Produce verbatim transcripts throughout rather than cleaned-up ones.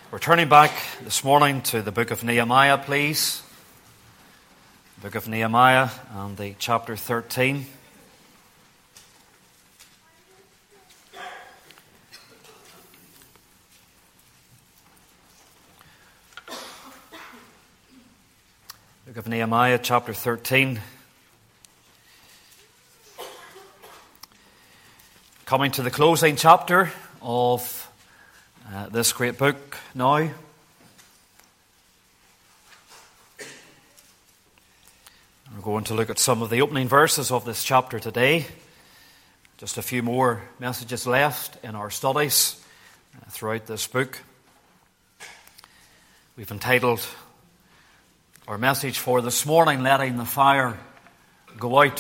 We're turning back this morning to the book of Nehemiah, please. The book of Nehemiah and the chapter thirteen. Book of Nehemiah, chapter thirteen. Coming to the closing chapter of Uh, this great book now. We're going to look at some of the opening verses of this chapter today. Just a few more messages left in our studies uh, throughout this book. We've entitled our message for this morning, Letting the Fire Go Out.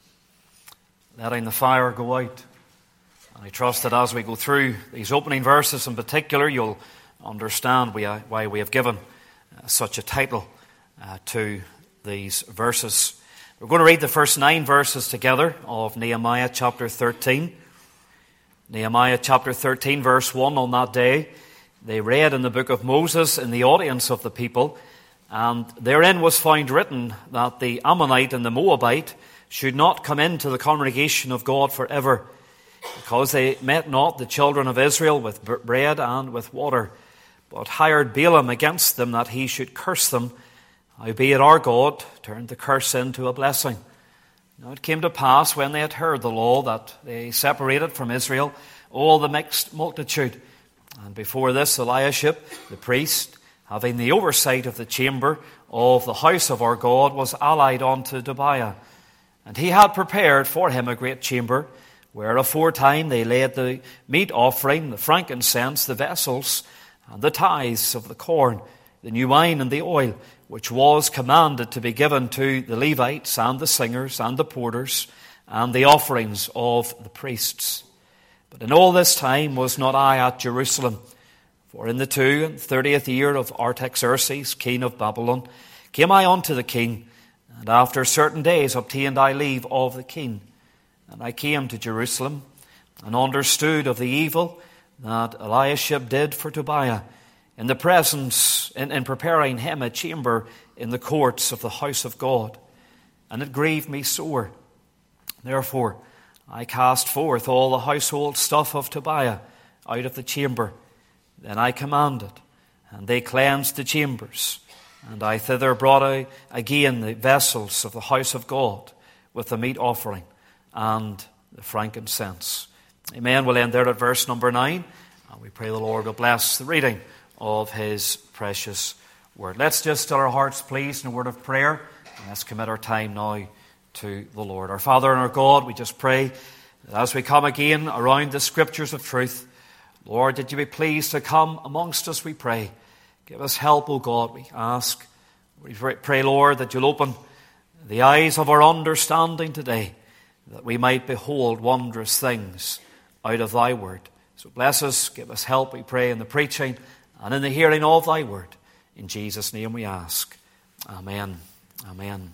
Letting the Fire Go Out. And I trust that as we go through these opening verses in particular, you'll understand why we have given such a title uh, to these verses. We're going to read the first nine verses together of Nehemiah chapter thirteen. Nehemiah chapter thirteen, verse one, on that day, they read in the book of Moses in the audience of the people, and therein was found written that the Ammonite and the Moabite should not come into the congregation of God forever, because they met not the children of Israel with bread and with water, but hired Balaam against them that he should curse them. Howbeit our God turned the curse into a blessing. Now it came to pass, when they had heard the law, that they separated from Israel all the mixed multitude. And before this Eliashib, the priest, having the oversight of the chamber of the house of our God, was allied unto Tobiah. And he had prepared for him a great chamber, where aforetime they laid the meat offering, the frankincense, the vessels, and the tithes of the corn, the new wine and the oil, which was commanded to be given to the Levites and the singers and the porters, and the offerings of the priests. But in all this time was not I at Jerusalem, for in the two and thirtieth year of Artaxerxes, king of Babylon, came I unto the king, and after certain days obtained I leave of the king. And I came to Jerusalem, and understood of the evil that Eliashib did for Tobiah, in the presence, in, in preparing him a chamber in the courts of the house of God. And it grieved me sore. Therefore I cast forth all the household stuff of Tobiah out of the chamber. Then I commanded, and they cleansed the chambers. And I thither brought out again the vessels of the house of God, with the meat offering and the frankincense. Amen. We'll end there at verse number nine. And we pray the Lord will bless the reading of His precious word. Let's just still our hearts, please, in a word of prayer. And let's commit our time now to the Lord. Our Father and our God, we just pray that as we come again around the scriptures of truth, Lord, that you be pleased to come amongst us, we pray. Give us help, O God, we ask. We pray, Lord, that you'll open the eyes of our understanding today, that we might behold wondrous things out of thy word. So bless us, give us help, we pray, in the preaching and in the hearing of thy word. In Jesus' name we ask. Amen. Amen.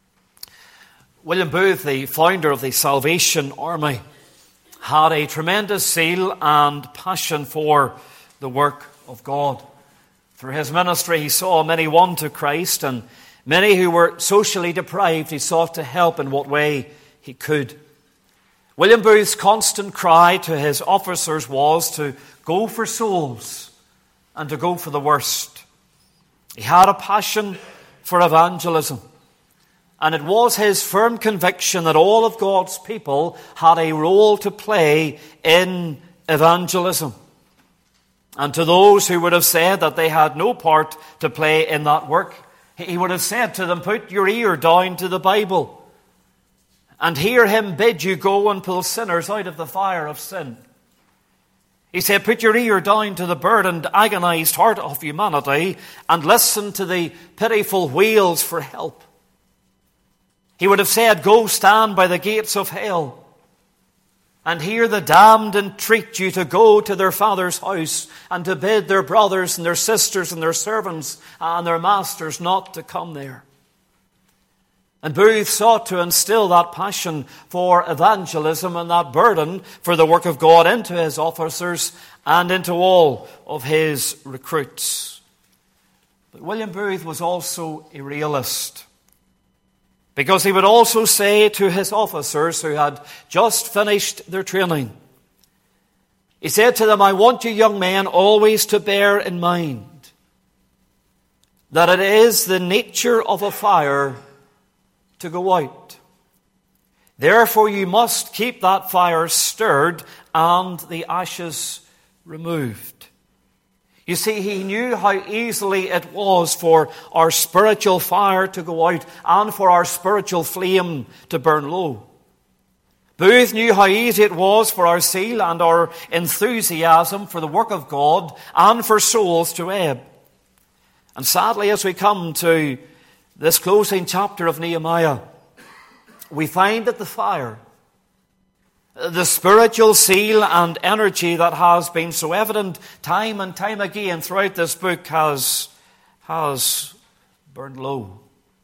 William Booth, the founder of the Salvation Army, had a tremendous zeal and passion for the work of God. Through his ministry, he saw many won to Christ, and many who were socially deprived, he sought to help in what way he could. William Booth's constant cry to his officers was to go for souls and to go for the worst. He had a passion for evangelism, and it was his firm conviction that all of God's people had a role to play in evangelism. And to those who would have said that they had no part to play in that work, he would have said to them, put your ear down to the Bible and hear him bid you go and pull sinners out of the fire of sin. He said, put your ear down to the burdened, agonized heart of humanity and listen to the pitiful wails for help. He would have said, go stand by the gates of hell and hear the damned entreat you to go to their Father's house and to bid their brothers and their sisters and their servants and their masters not to come there. And Booth sought to instill that passion for evangelism and that burden for the work of God into his officers and into all of his recruits. But William Booth was also a realist, because he would also say to his officers who had just finished their training, he said to them, I want you young men always to bear in mind that it is the nature of a fire to go out. Therefore you must keep that fire stirred and the ashes removed. You see, he knew how easily it was for our spiritual fire to go out and for our spiritual flame to burn low. Booth knew how easy it was for our zeal and our enthusiasm for the work of God and for souls to ebb. And sadly, as we come to this closing chapter of Nehemiah, we find that the fire, the spiritual zeal and energy that has been so evident time and time again throughout this book has, has burned low.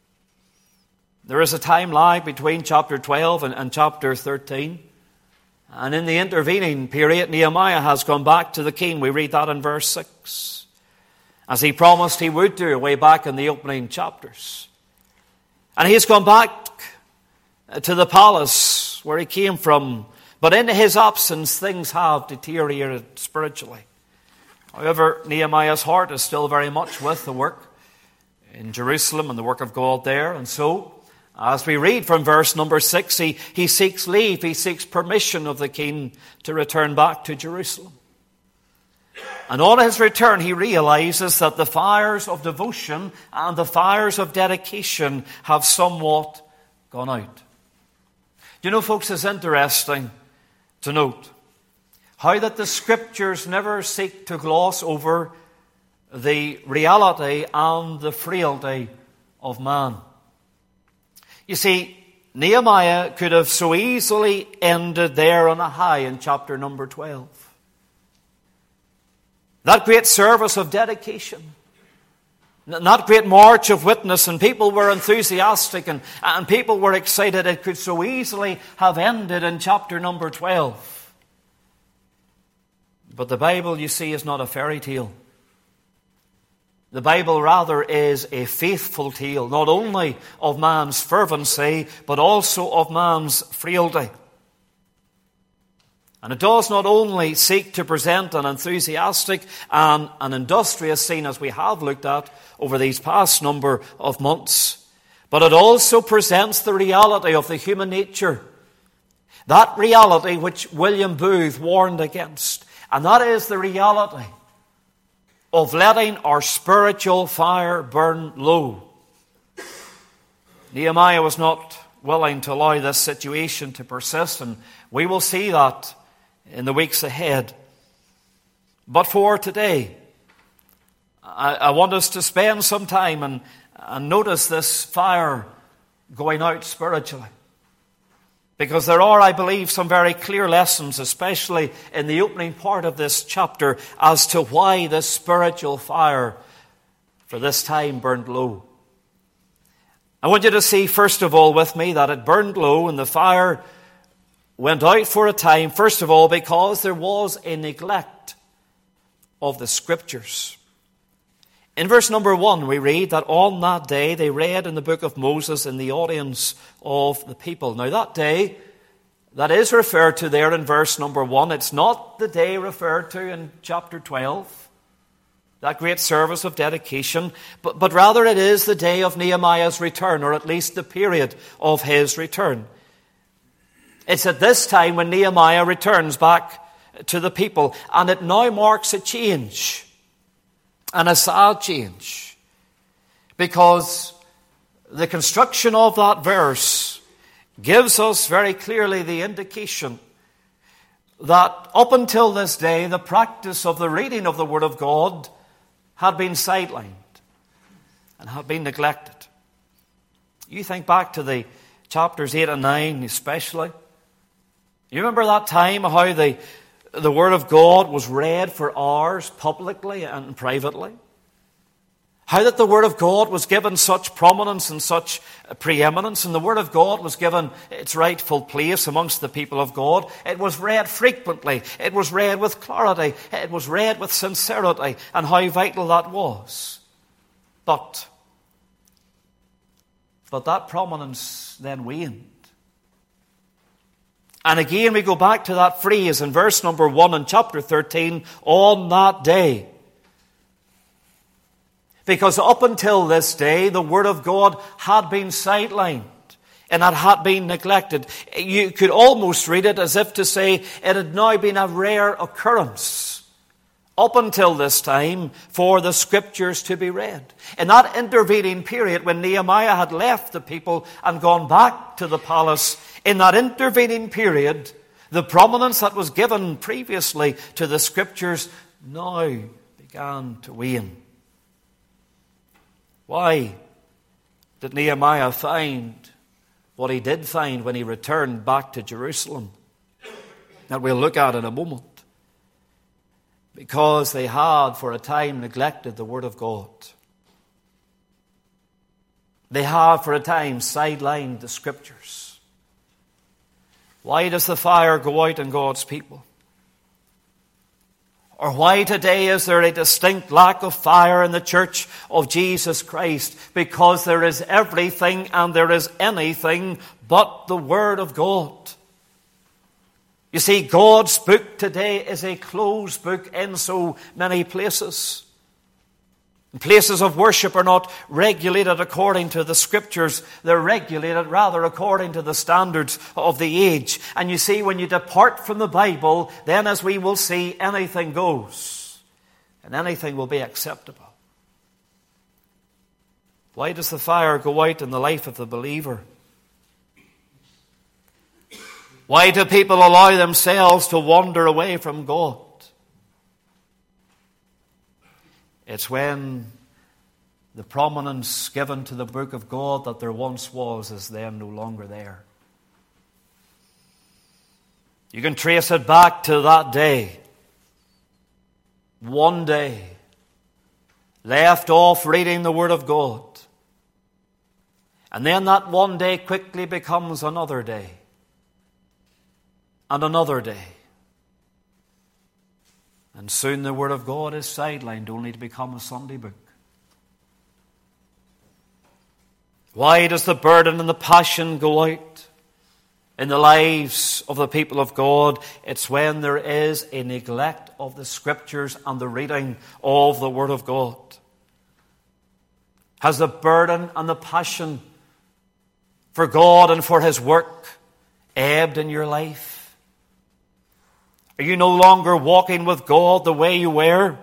There is a time lag between chapter twelve and, and chapter thirteen. And in the intervening period, Nehemiah has gone back to the king. We read that in verse six. As he promised he would do way back in the opening chapters. And he's gone back to the palace where he came from. But in his absence, things have deteriorated spiritually. However, Nehemiah's heart is still very much with the work in Jerusalem and the work of God there. And so, as we read from verse number six, he, he seeks leave, he seeks permission of the king to return back to Jerusalem. And on his return, he realizes that the fires of devotion and the fires of dedication have somewhat gone out. You know, folks, it's interesting to note how that the Scriptures never seek to gloss over the reality and the frailty of man. You see, Nehemiah could have so easily ended there on a high in chapter number twelve. That great service of dedication, that great march of witness, and people were enthusiastic and, and people were excited. It could so easily have ended in chapter number twelve. But the Bible, you see, is not a fairy tale. The Bible rather is a faithful tale, not only of man's fervency, but also of man's frailty. And it does not only seek to present an enthusiastic and an industrious scene, as we have looked at over these past number of months, but it also presents the reality of the human nature. That reality which William Booth warned against. And that is the reality of letting our spiritual fire burn low. Nehemiah was not willing to allow this situation to persist, and we will see that in the weeks ahead. But for today, I, I want us to spend some time and, and notice this fire going out spiritually. Because there are, I believe, some very clear lessons, especially in the opening part of this chapter, as to why this spiritual fire for this time burned low. I want you to see, first of all, with me, that it burned low and the fire went out for a time, first of all, because there was a neglect of the Scriptures. In verse number one, we read that on that day they read in the book of Moses in the audience of the people. Now that day that is referred to there in verse number one, it's not the day referred to in chapter twelve, that great service of dedication, but, but rather it is the day of Nehemiah's return, or at least the period of his return. It's at this time when Nehemiah returns back to the people, and it now marks a change. And a sad change, because the construction of that verse gives us very clearly the indication that up until this day, the practice of the reading of the Word of God had been sidelined and had been neglected. You think back to the chapters eight and nine especially. You remember that time how the The Word of God was read for hours publicly and privately. How that the Word of God was given such prominence and such preeminence, and the Word of God was given its rightful place amongst the people of God. It was read frequently. It was read with clarity. It was read with sincerity, and how vital that was. But, but that prominence then waned. And again we go back to that phrase in verse number one in chapter thirteen, on that day. Because up until this day, the Word of God had been sidelined and it had been neglected. You could almost read it as if to say it had now been a rare occurrence up until this time for the Scriptures to be read. In that intervening period when Nehemiah had left the people and gone back to the palace, in that intervening period, the prominence that was given previously to the Scriptures now began to wane. Why did Nehemiah find what he did find when he returned back to Jerusalem? That we'll look at in a moment. Because they had for a time neglected the Word of God. They had for a time sidelined the Scriptures. Why does the fire go out in God's people? Or why today is there a distinct lack of fire in the church of Jesus Christ? Because there is everything and there is anything but the Word of God. You see, God's book today is a closed book in so many places. Places of worship are not regulated according to the Scriptures. They're regulated rather according to the standards of the age. And you see, when you depart from the Bible, then as we will see, anything goes. And anything will be acceptable. Why does the fire go out in the life of the believer? Why do people allow themselves to wander away from God? It's when the prominence given to the book of God that there once was is then no longer there. You can trace it back to that day. One day, left off reading the Word of God. And then that one day quickly becomes another day. And another day. And soon the Word of God is sidelined only to become a Sunday book. Why does the burden and the passion go out in the lives of the people of God? It's when there is a neglect of the Scriptures and the reading of the Word of God. Has the burden and the passion for God and for His work ebbed in your life? Are you no longer walking with God the way you were?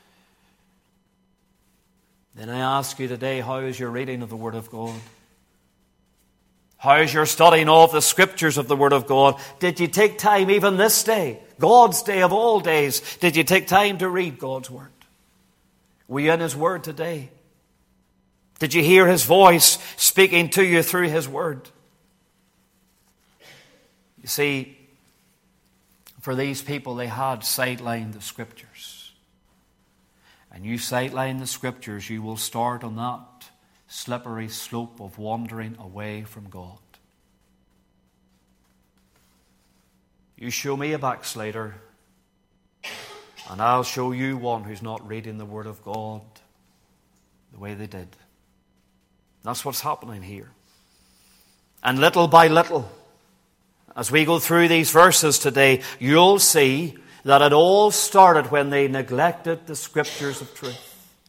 Then I ask you today, how is your reading of the Word of God? How is your studying of the Scriptures of the Word of God? Did you take time even this day, God's day of all days, did you take time to read God's Word? Were you in His Word today? Did you hear His voice speaking to you through His Word? You see, for these people, they had sidelined the Scriptures. And you sideline the Scriptures, you will start on that slippery slope of wandering away from God. You show me a backslider, and I'll show you one who's not reading the Word of God the way they did. That's what's happening here. And little by little, as we go through these verses today, you'll see that it all started when they neglected the Scriptures of truth.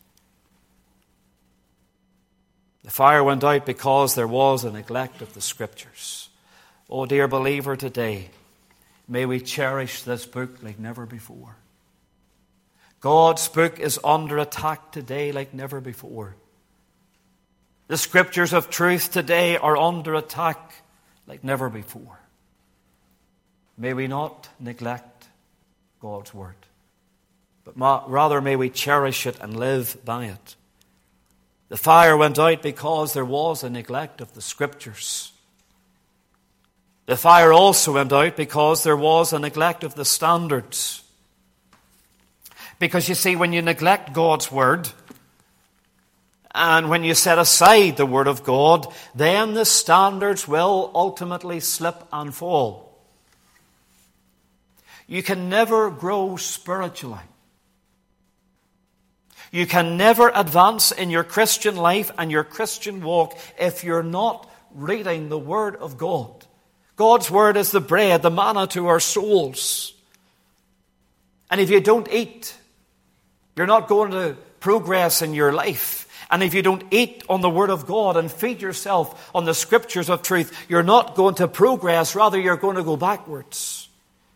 The fire went out because there was a neglect of the Scriptures. Oh, dear believer, today, may we cherish this book like never before. God's book is under attack today like never before. The Scriptures of truth today are under attack like never before. May we not neglect God's Word, but rather may we cherish it and live by it. The fire went out because there was a neglect of the Scriptures. The fire also went out because there was a neglect of the standards. Because you see, when you neglect God's Word, And when you set aside the Word of God, then the standards will ultimately slip and fall. You can never grow spiritually. You can never advance in your Christian life and your Christian walk if you're not reading the Word of God. God's Word is the bread, the manna to our souls. And if you don't eat, you're not going to progress in your life. And if you don't eat on the Word of God and feed yourself on the Scriptures of truth, you're not going to progress. Rather, you're going to go backwards.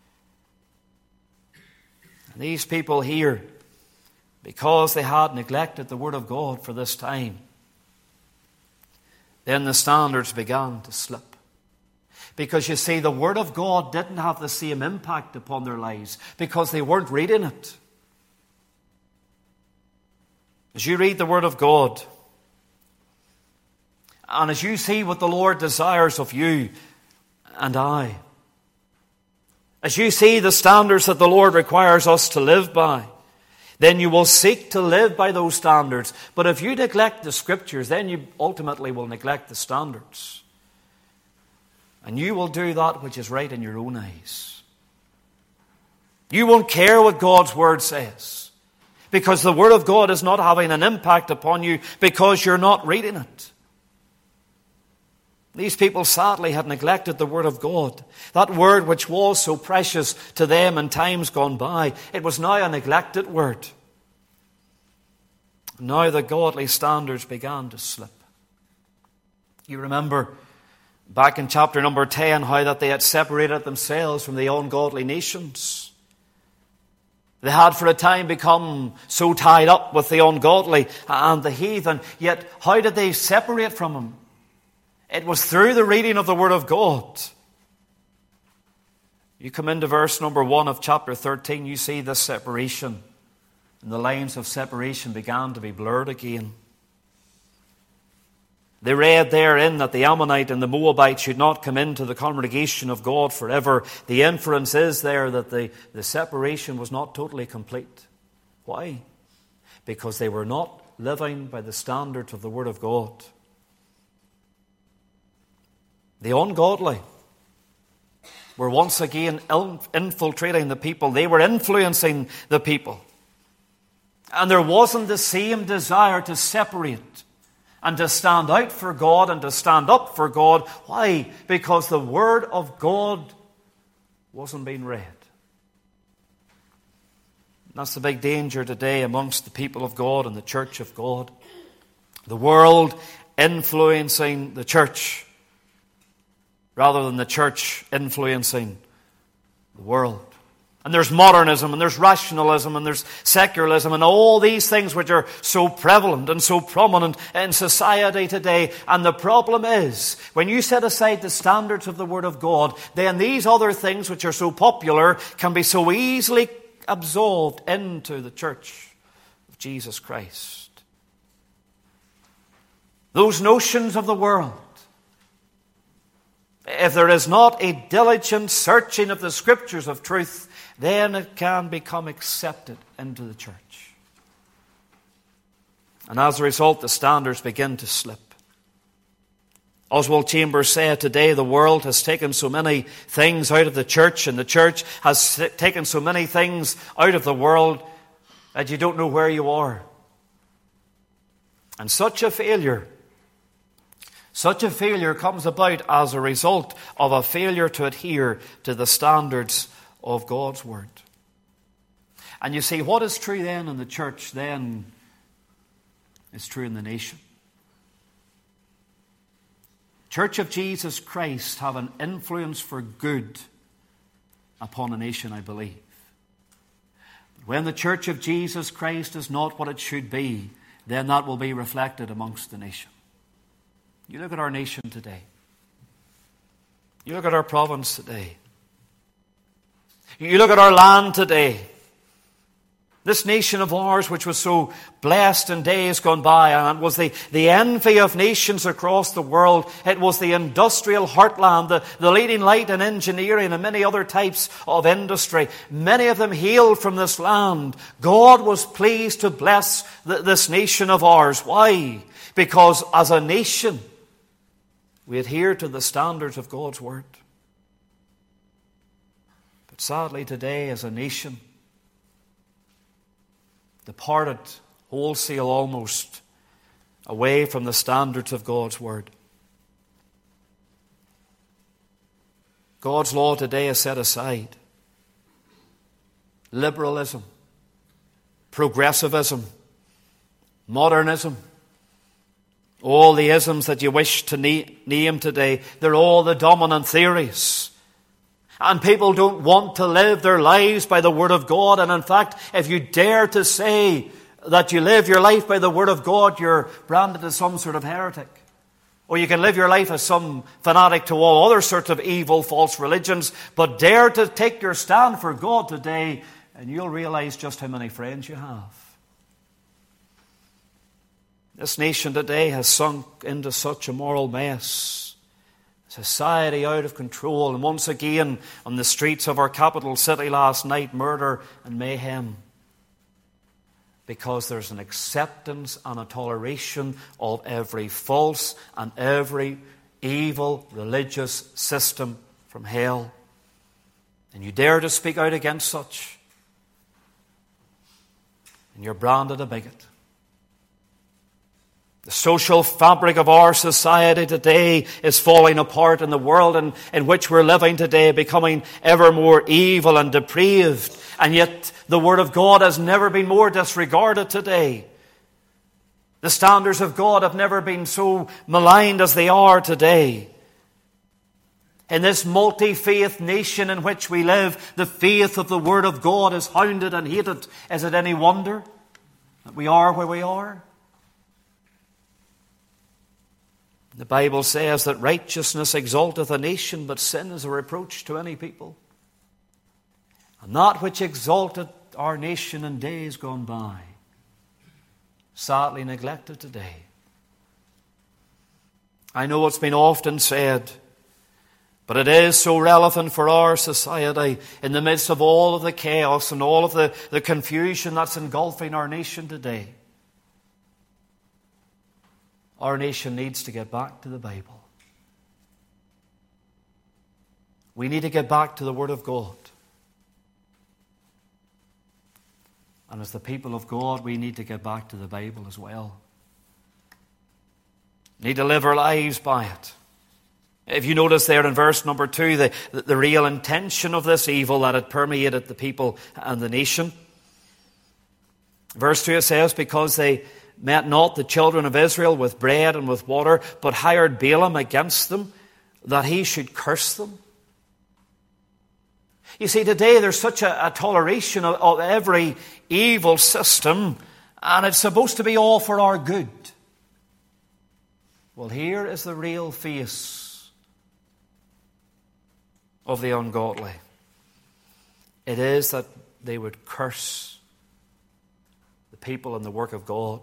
And these people here, because they had neglected the Word of God for this time, then the standards began to slip. Because you see, the Word of God didn't have the same impact upon their lives because they weren't reading it. As you read the Word of God, and as you see what the Lord desires of you and I, as you see the standards that the Lord requires us to live by, then you will seek to live by those standards. But if you neglect the Scriptures, then you ultimately will neglect the standards. And you will do that which is right in your own eyes. You won't care what God's Word says, because the Word of God is not having an impact upon you because you're not reading it. These people sadly had neglected the Word of God. That Word which was so precious to them in times gone by, it was now a neglected Word. Now the godly standards began to slip. You remember back in chapter number ten how that they had separated themselves from the ungodly nations. They had for a time become so tied up with the ungodly and the heathen. Yet how did they separate from them? It was through the reading of the Word of God. You come into verse number one of chapter thirteen, you see this separation. And the lines of separation began to be blurred again. They read therein that the Ammonite and the Moabite should not come into the congregation of God forever. The inference is there that the, the separation was not totally complete. Why? Because they were not living by the standards of the Word of God. The ungodly were once again infiltrating the people. They were influencing the people. And there wasn't the same desire to separate and to stand out for God and to stand up for God. Why? Because the Word of God wasn't being read. And that's the big danger today amongst the people of God and the church of God. The world influencing the church rather than the church influencing the world. And there's modernism, and there's rationalism, and there's secularism, and all these things which are so prevalent and so prominent in society today. And the problem is, when you set aside the standards of the Word of God, then these other things which are so popular can be so easily absorbed into the church of Jesus Christ. Those notions of the world, if there is not a diligent searching of the Scriptures of truth, then it can become accepted into the church. And as a result, the standards begin to slip. Oswald Chambers said, today the world has taken so many things out of the church, and the church has taken so many things out of the world that you don't know where you are. And such a failure, such a failure comes about as a result of a failure to adhere to the standards of God's Word. And you see, what is true then in the church then is true in the nation. Church of Jesus Christ have an influence for good upon a nation, I believe. But when the Church of Jesus Christ is not what it should be, then that will be reflected amongst the nation. You look at our nation today. You look at our province today. You look at our land today. This nation of ours, which was so blessed in days gone by, and it was the, the envy of nations across the world. It was the industrial heartland, the, the leading light in engineering and many other types of industry. Many of them hailed from this land. God was pleased to bless the, this nation of ours. Why? because as a nation, we adhere to the standards of God's Word. But sadly today, as a nation, departed wholesale almost away from the standards of God's Word. God's law today is set aside. Liberalism, progressivism, modernism, all the isms that you wish to name today, they're all the dominant theories. And people don't want to live their lives by the Word of God. And in fact, if you dare to say that you live your life by the Word of God, you're branded as some sort of heretic. Or you can live your life as some fanatic to all other sorts of evil, false religions. But dare to take your stand for God today, and you'll realize just how many friends you have. This nation today has sunk into such a moral mess. Society out of control. And once again, on the streets of our capital city last night, murder and mayhem. Because there's an acceptance and a toleration of every false and every evil religious system from hell. And you dare to speak out against such, and you're branded a bigot. The social fabric of our society today is falling apart, in the world in, in which we're living today, becoming ever more evil and depraved. And yet the Word of God has never been more disregarded today. The standards of God have never been so maligned as they are today. In this multi-faith nation in which we live, the faith of the Word of God is hounded and hated. Is it any wonder that we are where we are? The Bible says that righteousness exalteth a nation, but sin is a reproach to any people. And that which exalted our nation in days gone by, sadly neglected today. I know it's been often said, but it is so relevant for our society in the midst of all of the chaos and all of the, the confusion that's engulfing our nation today. Our nation needs to get back to the Bible. We need to get back to the Word of God. And as the people of God, we need to get back to the Bible as well. Need to live our lives by it. If you notice there in verse number two, the, the, the real intention of this evil that had permeated the people and the nation. Verse two, it says, because they met not the children of Israel with bread and with water, but hired Balaam against them, that he should curse them. You see, today there's such a, a toleration of, of every evil system, and it's supposed to be all for our good. Well, here is the real face of the ungodly. It is that they would curse the people and the work of God.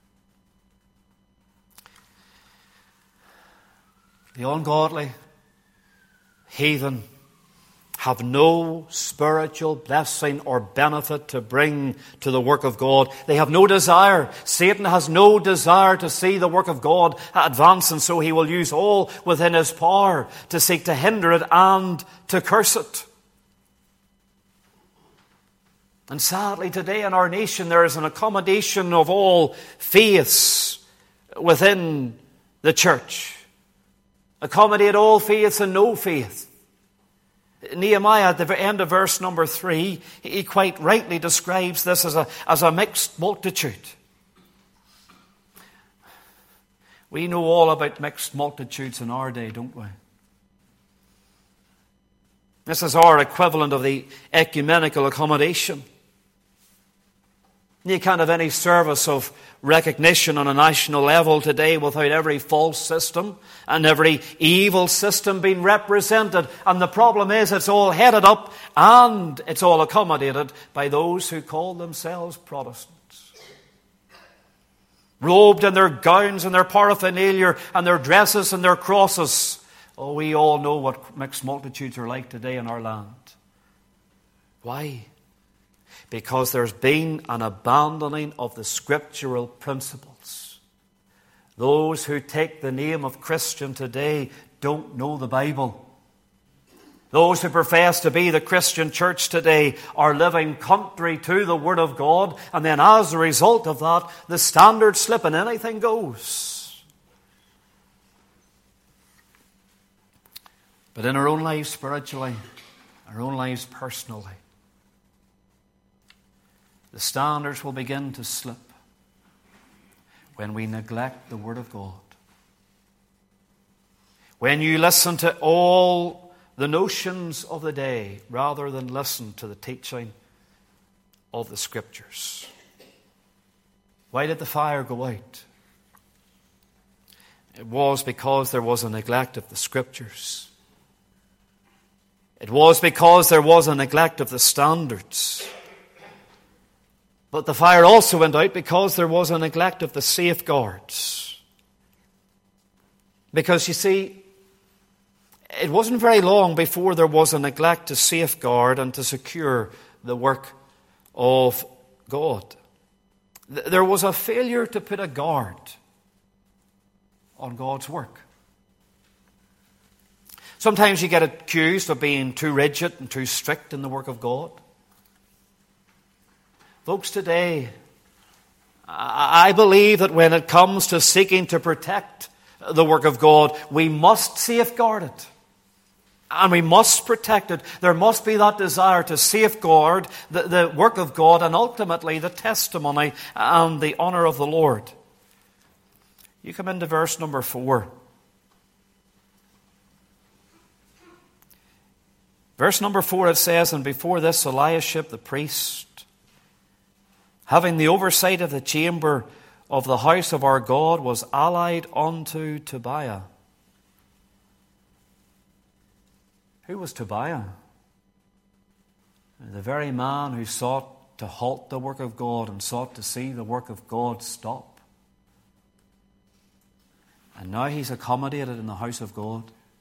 The ungodly, heathen, have no spiritual blessing or benefit to bring to the work of God. They have no desire. Satan has no desire to see the work of God advance, and so he will use all within his power to seek to hinder it and to curse it. And sadly, today in our nation, there is an accommodation of all faiths within the church. Accommodate all faiths and no faith. Nehemiah, at the end of verse number three, he quite rightly describes this as a, as a mixed multitude. We know all about mixed multitudes in our day, don't we? This is our equivalent of the ecumenical accommodation. You can't have any service of recognition on a national level today without every false system and every evil system being represented. And the problem is it's all headed up and it's all accommodated by those who call themselves Protestants. Robed in their gowns and their paraphernalia and their dresses and their crosses. Oh, we all know what mixed multitudes are like today in our land. Why? Because there's been an abandoning of the scriptural principles. Those who take the name of Christian today don't know the Bible. Those who profess to be the Christian church today are living contrary to the Word of God, and then as a result of that, the standards slip and anything goes. But in our own lives spiritually, our own lives personally, the standards will begin to slip when we neglect the Word of God. When you listen to all the notions of the day rather than listen to the teaching of the Scriptures. Why did the fire go out? It was because there was a neglect of the Scriptures. It was because there was a neglect of the standards. But the fire also went out because there was a neglect of the safeguards. Because you see, it wasn't very long before there was a neglect to safeguard and to secure the work of God. There was a failure to put a guard on God's work. Sometimes you get accused of being too rigid and too strict in the work of God. Folks, today, I believe that when it comes to seeking to protect the work of God, we must safeguard it. And we must protect it. There must be that desire to safeguard the, the work of God and ultimately the testimony and the honor of the Lord. You come into verse number four. Verse number four, it says, "And before this Eliashib the priest, having the oversight of the chamber of the house of our God, was allied unto Tobiah." Who was Tobiah? The very man who sought to halt the work of God and sought to see the work of God stop. And now he's accommodated in the house of God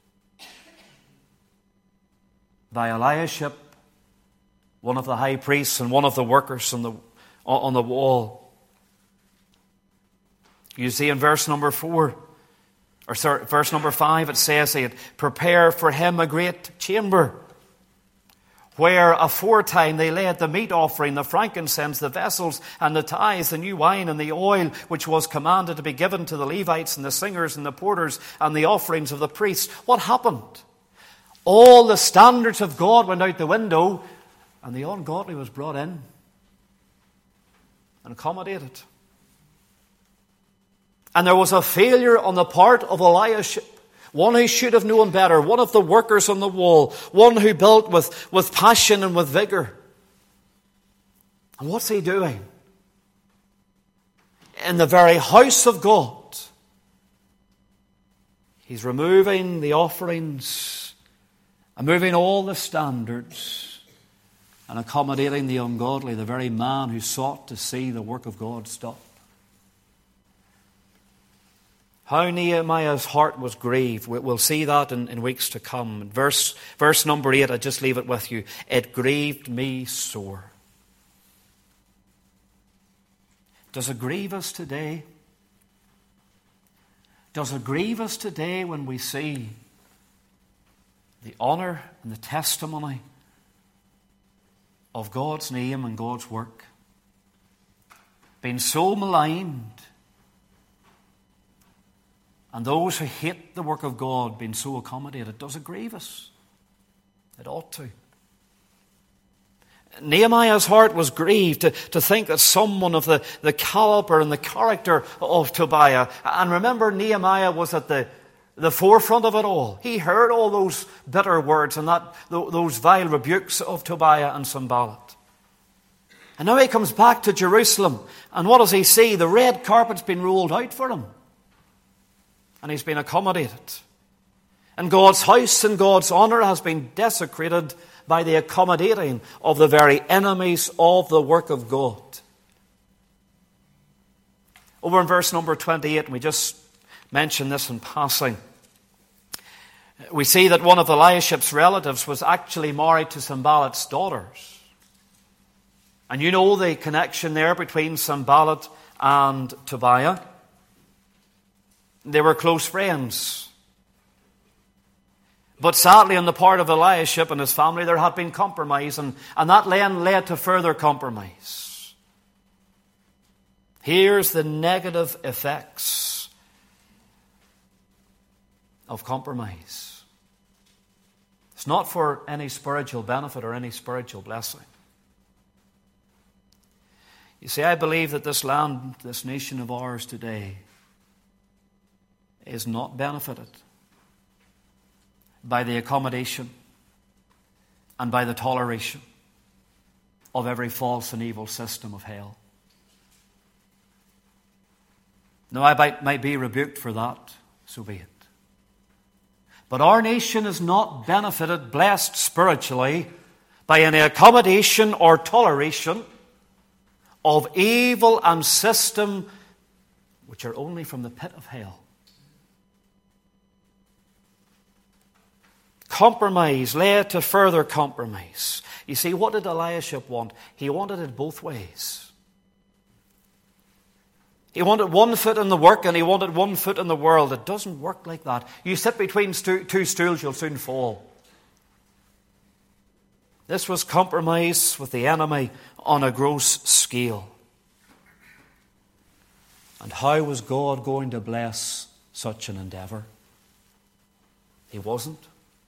by Eliashib, one of the high priests and one of the workers on the, on the wall. You see in verse number four, or sorry, verse number five, it says he had prepared for him a great chamber, where aforetime they laid the meat offering, the frankincense, the vessels, and the tithes, the new wine, and the oil, which was commanded to be given to the Levites and the singers and the porters, and the offerings of the priests. What happened? All the standards of God went out the window, and the ungodly was brought in and accommodated. And there was a failure on the part of Eliashib, one who should have known better, one of the workers on the wall, one who built with, with passion and with vigor. And what's he doing? In the very house of God, he's removing the offerings and moving all the standards and accommodating the ungodly, the very man who sought to see the work of God stop. How Nehemiah's heart was grieved. We'll see that in, in weeks to come. Verse, verse number eight, I just leave it with you. "It grieved me sore." Does it grieve us today? Does it grieve us today when we see the honor and the testimony of God's name and God's work being so maligned, and those who hate the work of God being so accommodated? Does it grieve us? It ought to. Nehemiah's heart was grieved to, to think that someone of the, the caliber and the character of Tobiah, and remember, Nehemiah was at the, the forefront of it all. He heard all those bitter words and that those vile rebukes of Tobiah and Sanballat. And now he comes back to Jerusalem, and what does he see? The red carpet's been rolled out for him. And he's been accommodated. And God's house and God's honor has been desecrated by the accommodating of the very enemies of the work of God. Over in verse number twenty-eight, and we just mentioned this in passing, we see that one of Eliashib's relatives was actually married to Sanballat's daughters. And you know the connection there between Sanballat and Tobiah. They were close friends. But sadly, on the part of Eliashib and his family, there had been compromise, and, and that then led to further compromise. Here's the negative effects of compromise. It's not for any spiritual benefit or any spiritual blessing. You see, I believe that this land, this nation of ours today, is not benefited by the accommodation and by the toleration of every false and evil system of hell. Now, I might, might be rebuked for that, so be it. But our nation is not benefited, blessed spiritually, by any accommodation or toleration of evil and system which are only from the pit of hell. Compromise led to further compromise. You see, what did Eliashib want? He wanted it both ways. He wanted one foot in the work and he wanted one foot in the world. It doesn't work like that. You sit between stu- two stools, you'll soon fall. This was compromise with the enemy on a gross scale. And how was God going to bless such an endeavor? He wasn't.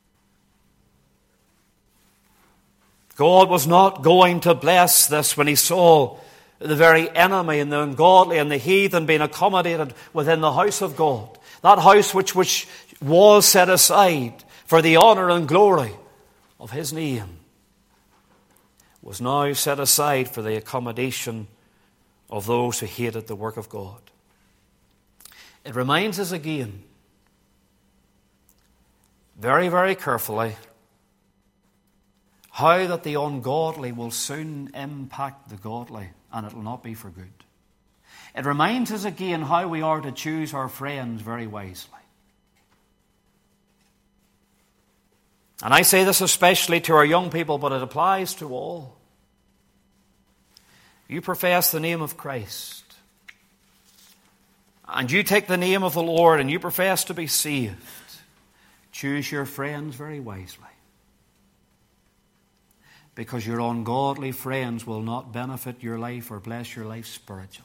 God was not going to bless this when he saw the very enemy and the ungodly and the heathen being accommodated within the house of God. That house which, which was set aside for the honor and glory of his name was now set aside for the accommodation of those who hated the work of God. It reminds us again, very, very carefully, how that the ungodly will soon impact the godly, and it will not be for good. It reminds us again how we are to choose our friends very wisely. And I say this especially to our young people, but it applies to all. You profess the name of Christ, and you take the name of the Lord, and you profess to be saved. Choose your friends very wisely. Because your ungodly friends will not benefit your life or bless your life spiritually.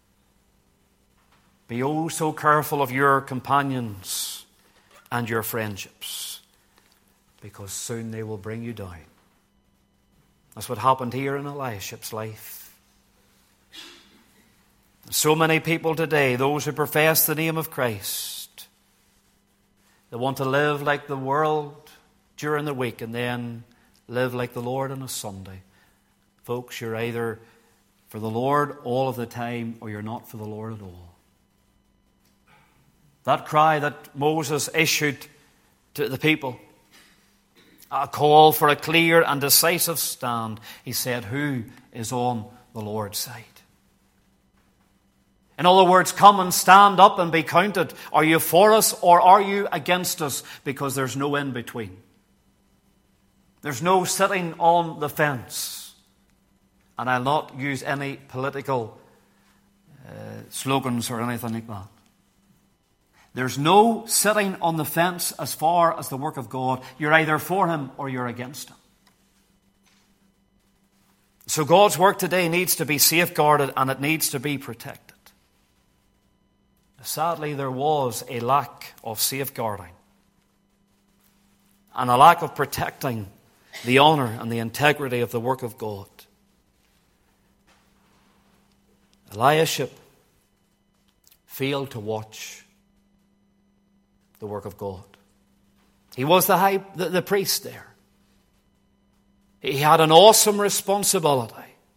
Be oh so careful of your companions and your friendships, because soon they will bring you down. That's what happened here in Eliashib's life. So many people today, those who profess the name of Christ, they want to live like the world during the week and then live like the Lord on a Sunday. Folks, you're either for the Lord all of the time or you're not for the Lord at all. That cry that Moses issued to the people, a call for a clear and decisive stand. He said, who is on the Lord's side? In other words, come and stand up and be counted. Are you for us or are you against us? Because there's no in between. There's no sitting on the fence. And I'll not use any political uh, slogans or anything like that. There's no sitting on the fence as far as the work of God. You're either for him or you're against him. So God's work today needs to be safeguarded and it needs to be protected. Sadly, there was a lack of safeguarding and a lack of protecting the honor and the integrity of the work of God. Eliashib failed to watch the work of God. He was the high, the, the priest there. He had an awesome responsibility.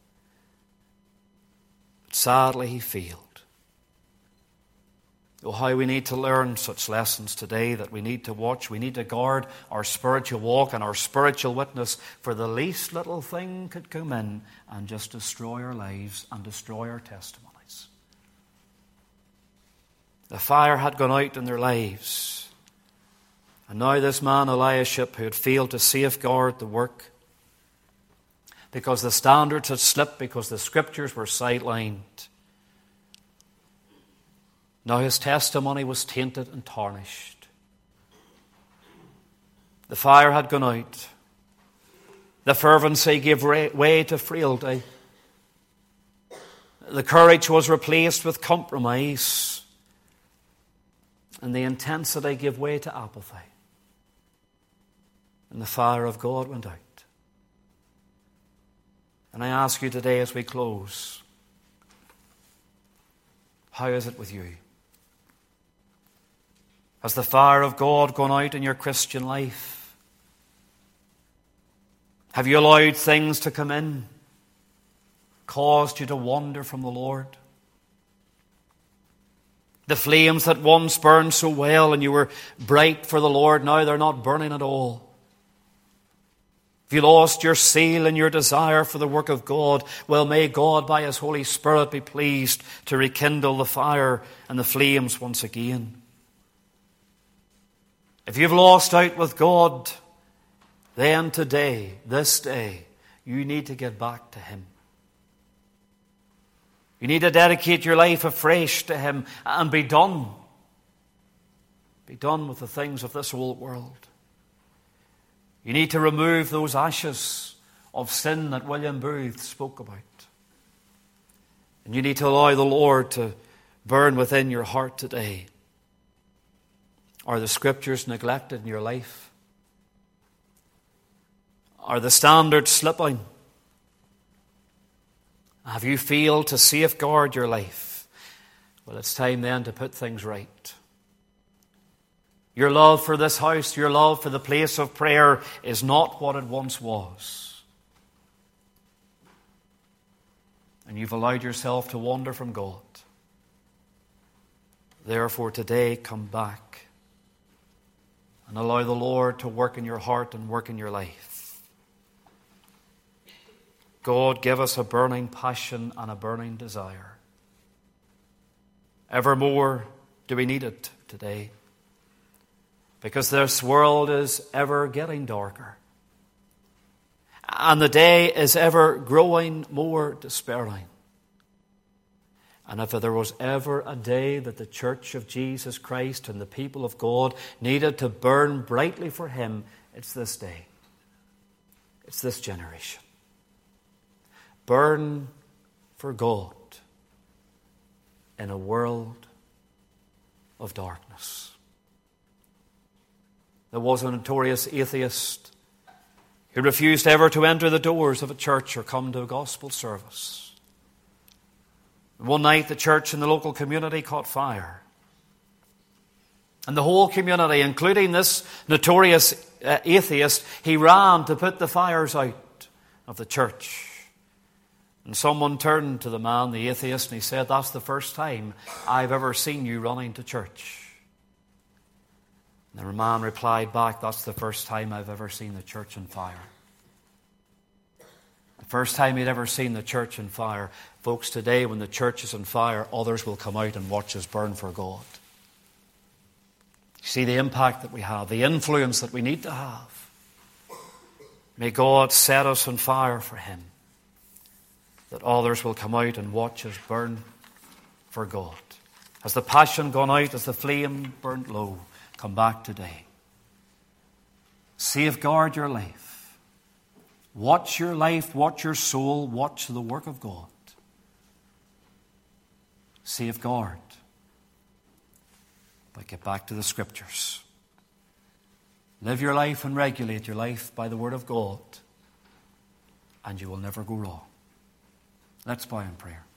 But sadly, he failed. Oh, how we need to learn such lessons today, that we need to watch, we need to guard our spiritual walk and our spiritual witness, for the least little thing could come in and just destroy our lives and destroy our testimonies. The fire had gone out in their lives. And now this man Eliashib, who had failed to safeguard the work because the standards had slipped, because the scriptures were sidelined, Now his testimony was tainted and tarnished. The fire had gone out. The fervency gave way to frailty. The courage was replaced with compromise. And the intensity gave way to apathy. And the fire of God went out. And I ask you today as we close, how is it with you? Has the fire of God gone out in your Christian life? Have you allowed things to come in, caused you to wander from the Lord? The flames that once burned so well and you were bright for the Lord, now they're not burning at all. Have you lost your zeal and your desire for the work of God? Well, may God by His Holy Spirit be pleased to rekindle the fire and the flames once again. If you've lost out with God, then today, this day, you need to get back to Him. You need to dedicate your life afresh to Him and be done. Be done with the things of this old world. You need to remove those ashes of sin that William Booth spoke about. And you need to allow the Lord to burn within your heart today. Are the Scriptures neglected in your life? Are the standards slipping? Have you failed to safeguard your life? Well, it's time then to put things right. Your love for this house, your love for the place of prayer is not what it once was. And you've allowed yourself to wander from God. Therefore, today, come back and allow the Lord to work in your heart and work in your life. God, give us a burning passion and a burning desire. Evermore do we need it today, because this world is ever getting darker, and the day is ever growing more despairing. And if there was ever a day that the Church of Jesus Christ and the people of God needed to burn brightly for Him, it's this day. It's this generation. Burn for God in a world of darkness. There was a notorious atheist who refused ever to enter the doors of a church or come to a gospel service. One night the church and the local community caught fire. And the whole community, including this notorious uh, atheist, he ran to put the fires out of the church. And someone turned to the man, the atheist, and he said, "That's the first time I've ever seen you running to church." And the man replied back, "That's the first time I've ever seen the church on fire." The first time he'd ever seen the church on fire. Folks, today when the church is on fire, others will come out and watch us burn for God. You see the impact that we have, the influence that we need to have. May God set us on fire for Him, that others will come out and watch us burn for God. Has the passion gone out? Has the flame burnt low? Come back today. Safeguard your life. Watch your life, watch your soul, watch the work of God. Safeguard. But get back to the Scriptures. Live your life and regulate your life by the Word of God, and you will never go wrong. Let's bow in prayer.